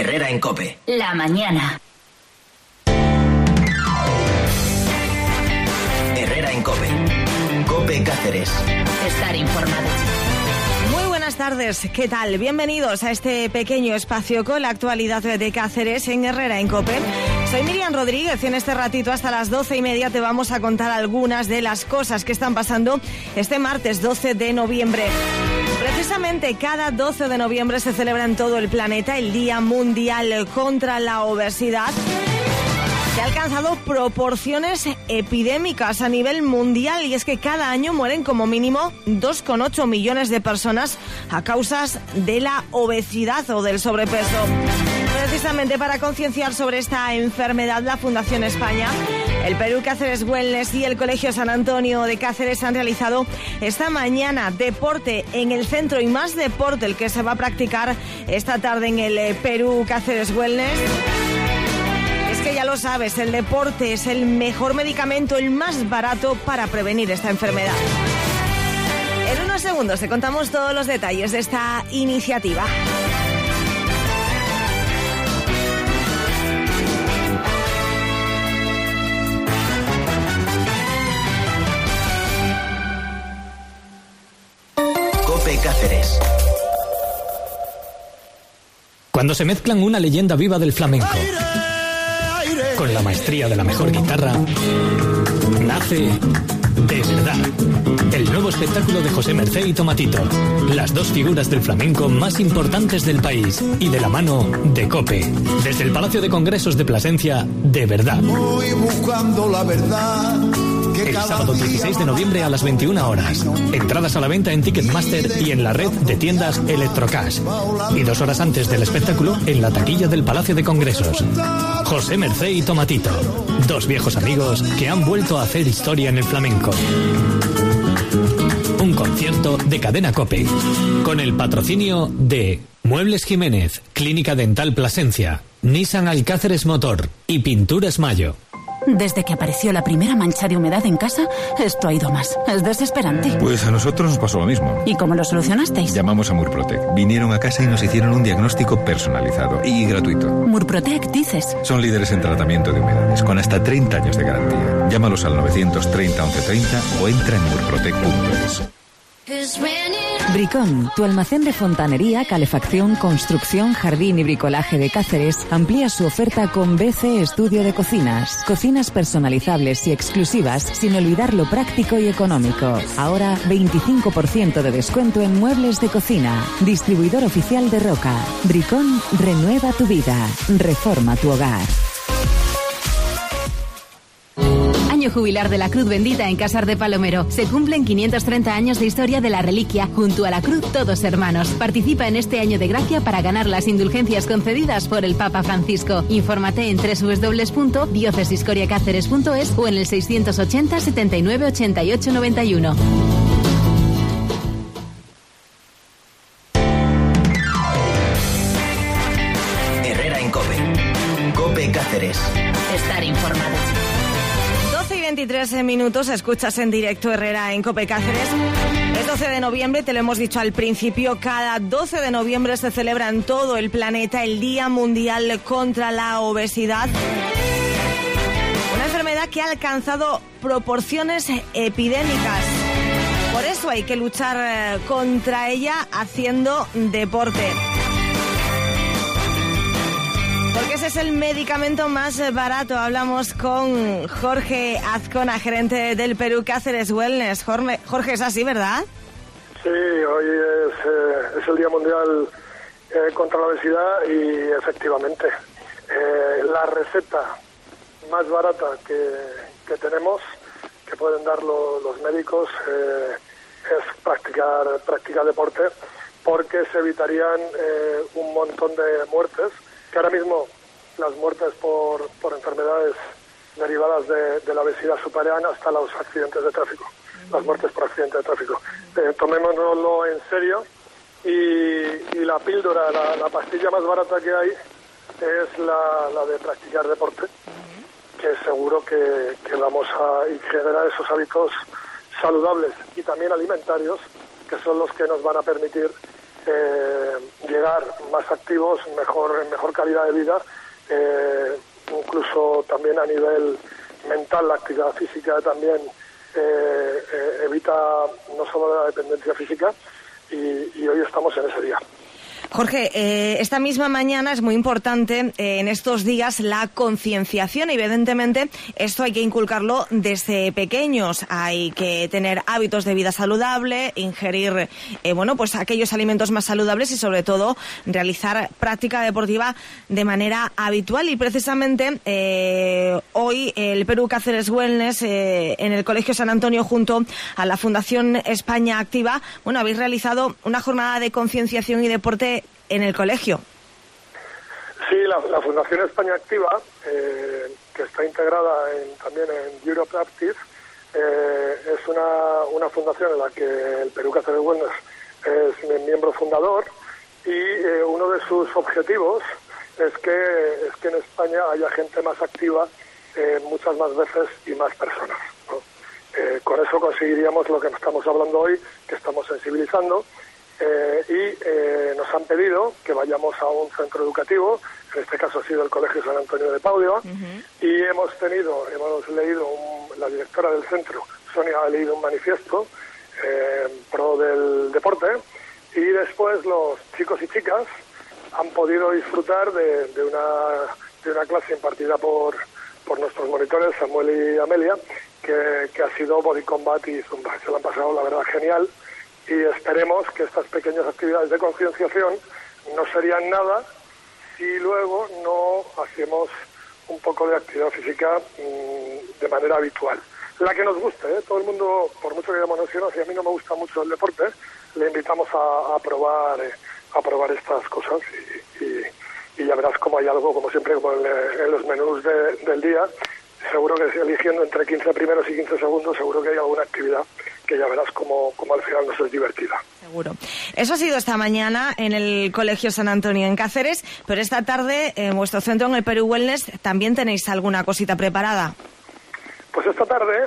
Herrera en COPE. La mañana. Herrera en COPE. COPE Cáceres. Estar informado. Muy buenas tardes, ¿qué tal? Bienvenidos a este pequeño espacio con la actualidad de Cáceres en Herrera en COPE. Soy Miriam Rodríguez y en este ratito hasta las 12:30 te vamos a contar algunas de las cosas que están pasando este martes 12 de noviembre. Precisamente cada 12 de noviembre se celebra en todo el planeta el Día Mundial contra la Obesidad, que ha alcanzado proporciones epidémicas a nivel mundial, y es que cada año mueren como mínimo 2,8 millones de personas a causas de la obesidad o del sobrepeso. Precisamente para concienciar sobre esta enfermedad, la Fundación España, el Perú Cáceres Wellness y el Colegio San Antonio de Cáceres han realizado esta mañana deporte en el centro, y más deporte el que se va a practicar esta tarde en el Perú Cáceres Wellness. Es que ya lo sabes, el deporte es el mejor medicamento, el más barato para prevenir esta enfermedad. En unos segundos te contamos todos los detalles de esta iniciativa. COPE Cáceres. Cuando se mezclan una leyenda viva del flamenco con la maestría de la mejor guitarra, nace De Verdad, el nuevo espectáculo de José Mercé y Tomatito, las dos figuras del flamenco más importantes del país, y de la mano de COPE. Desde el Palacio de Congresos de Plasencia, De Verdad. Voy buscando la verdad. El sábado 16 de noviembre a las 21 horas. Entradas a la venta en Ticketmaster y en la red de tiendas Electrocash. Y 2 horas antes del espectáculo en la taquilla del Palacio de Congresos. José Mercé y Tomatito, dos viejos amigos que han vuelto a hacer historia en el flamenco. Un concierto de Cadena COPE, con el patrocinio de Muebles Jiménez, Clínica Dental Plasencia, Nissan Alcáceres Motor y Pinturas Mayo. Desde que apareció la primera mancha de humedad en casa, esto ha ido más. Es desesperante. Pues a nosotros nos pasó lo mismo. ¿Y cómo lo solucionasteis? Llamamos a Murprotec. Vinieron a casa y nos hicieron un diagnóstico personalizado y gratuito. Murprotec, dices. Son líderes en tratamiento de humedades, con hasta 30 años de garantía. Llámalos al 930 1130 o entra en murprotec.es. Bricón, tu almacén de fontanería, calefacción, construcción, jardín y bricolaje de Cáceres, amplía su oferta con BC Estudio de Cocinas. Cocinas personalizables y exclusivas, sin olvidar lo práctico y económico. Ahora, 25% de descuento en muebles de cocina. Distribuidor oficial de Roca. Bricón, renueva tu vida. Reforma tu hogar. Año jubilar de la Cruz Bendita en Casar de Palomero. Se cumplen 530 años de historia de la reliquia. Junto a la cruz, todos hermanos. Participa en este año de gracia para ganar las indulgencias concedidas por el Papa Francisco. Infórmate en www.diocesiscoriacáceres.es o en el 680 79 88 91. Herrera en COPE. COPE Cáceres. Estar informado. 23 minutos, escuchas en directo Herrera en COPE Cáceres. Es 12 de noviembre, te lo hemos dicho al principio, cada 12 de noviembre se celebra en todo el planeta el Día Mundial contra la Obesidad. Una enfermedad que ha alcanzado proporciones epidémicas. Por eso hay que luchar contra ella haciendo deporte. Porque ese es el medicamento más barato. Hablamos con Jorge Azcona, gerente del Perú Cáceres Wellness. Jorge, es así, ¿verdad? Sí, hoy es el Día Mundial contra la Obesidad y efectivamente la receta más barata que tenemos, que pueden dar los médicos, es practicar deporte, porque se evitarían un montón de muertes, que ahora mismo las muertes por enfermedades derivadas de la obesidad superan hasta los accidentes de tráfico, las muertes por accidente de tráfico. Tomémonoslo en serio, y la píldora, la pastilla más barata que hay es la de practicar deporte, que seguro que vamos a generar esos hábitos saludables y también alimentarios, que son los que nos van a permitir llegar más activos, mejor calidad de vida, incluso también a nivel mental. La actividad física también evita no solo la dependencia física, y hoy estamos en ese día. Jorge, esta misma mañana es muy importante en estos días la concienciación. Evidentemente, esto hay que inculcarlo desde pequeños. Hay que tener hábitos de vida saludable, ingerir pues aquellos alimentos más saludables y, sobre todo, realizar práctica deportiva de manera habitual. Y precisamente hoy el Perú Cáceres Wellness en el Colegio San Antonio, junto a la Fundación España Activa, habéis realizado una jornada de concienciación y deporte en el colegio. Sí, la Fundación España Activa, que está integrada también en Europe Active, es una fundación en la que el Perú Cáceres Wellness es miembro fundador, y uno de sus objetivos es que en España haya gente más activa muchas más veces y más personas, ¿no? Con eso conseguiríamos lo que estamos hablando hoy, que estamos sensibilizando. Y nos han pedido que vayamos a un centro educativo, en este caso ha sido el Colegio San Antonio de Padua, y hemos leído, la directora del centro, Sonia, ha leído un manifiesto pro del deporte, y después los chicos y chicas han podido disfrutar de una clase impartida por nuestros monitores, Samuel y Amelia, que ha sido Body Combat y Zumba. Se lo han pasado, la verdad, genial. Y esperemos que estas pequeñas actividades de concienciación no serían nada si luego no hacemos un poco de actividad física de manera habitual. La que nos guste, ¿eh? Todo el mundo, por mucho que digamos, si a mí no me gusta mucho el deporte, le invitamos a probar estas cosas, y ya verás como hay algo, como siempre, como en los menús del día. Seguro que eligiendo entre 15 primeros y 15 segundos, seguro que hay alguna actividad que ya verás como al final nos es divertida. Seguro. Eso ha sido esta mañana en el Colegio San Antonio en Cáceres, pero esta tarde en vuestro centro, en el Perú Wellness, ¿también tenéis alguna cosita preparada? Pues esta tarde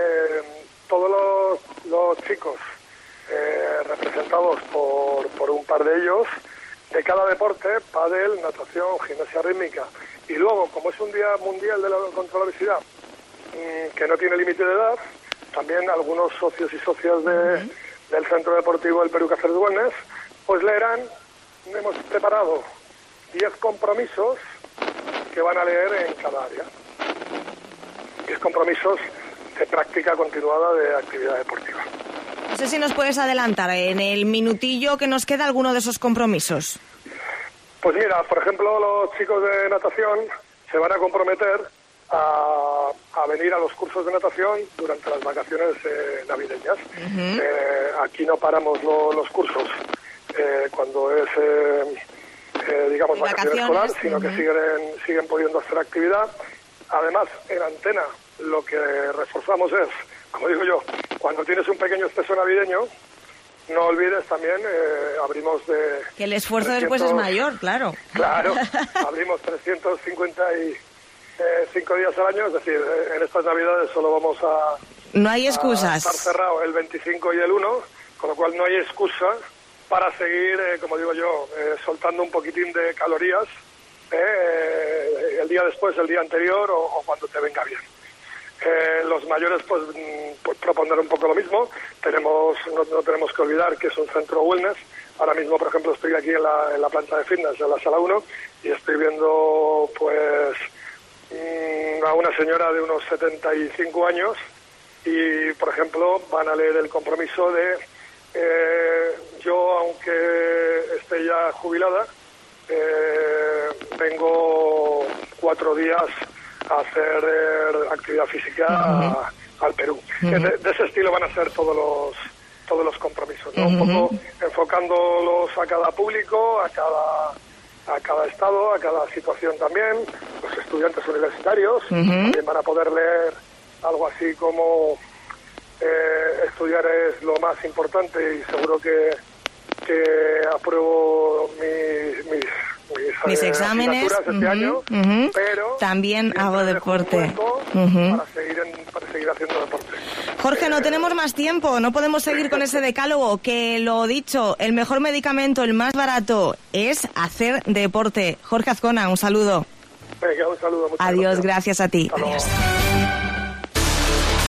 todos los chicos representados por un par de ellos, de cada deporte, pádel, natación, gimnasia rítmica, y luego, como es un día mundial contra la obesidad, que no tiene límite de edad, también algunos socios y socias del Centro Deportivo del Perú Cáceres Wellness, pues leerán, hemos preparado 10 compromisos que van a leer en cada área. 10 compromisos de práctica continuada de actividad deportiva. No sé si nos puedes adelantar en el minutillo que nos queda alguno de esos compromisos. Pues mira, por ejemplo, los chicos de natación se van a comprometer a venir a los cursos de natación durante las vacaciones navideñas. Aquí no paramos los cursos cuando es, digamos, vacaciones escolar, sino que siguen pudiendo hacer actividad. Además, en Antena lo que reforzamos es, como digo yo, cuando tienes un pequeño exceso navideño, no olvides también, abrimos de... Que el esfuerzo 300, después es mayor, claro. Claro, abrimos 355 días al año, es decir, en estas Navidades solo vamos a... No hay excusas. A estar cerrado el 25 y el 1, con lo cual no hay excusa para seguir, como digo yo, soltando un poquitín de calorías el día después, el día anterior o cuando te venga bien. Los mayores pues proponer un poco lo mismo. No tenemos que olvidar que es un centro wellness. Ahora mismo, por ejemplo, estoy aquí en la planta de fitness, en la sala 1, y estoy viendo pues a una señora de unos 75 años y, por ejemplo, van a leer el compromiso de yo, aunque esté ya jubilada, vengo 4 días a hacer actividad física al Perú. De ese estilo van a ser todos los compromisos, ¿no? Un poco enfocándolos a cada público, a cada estado, a cada situación también. Los estudiantes universitarios también van a poder leer algo así como estudiar es lo más importante y seguro que apruebo mis exámenes este año, pero también hago deporte para seguir haciendo deporte. Jorge, no tenemos más tiempo, no podemos seguir con ese decálogo, que lo dicho, el mejor medicamento, el más barato, es hacer deporte. Jorge Azcona, un saludo. Venga, un saludo. Adiós, gracias a ti. Adiós.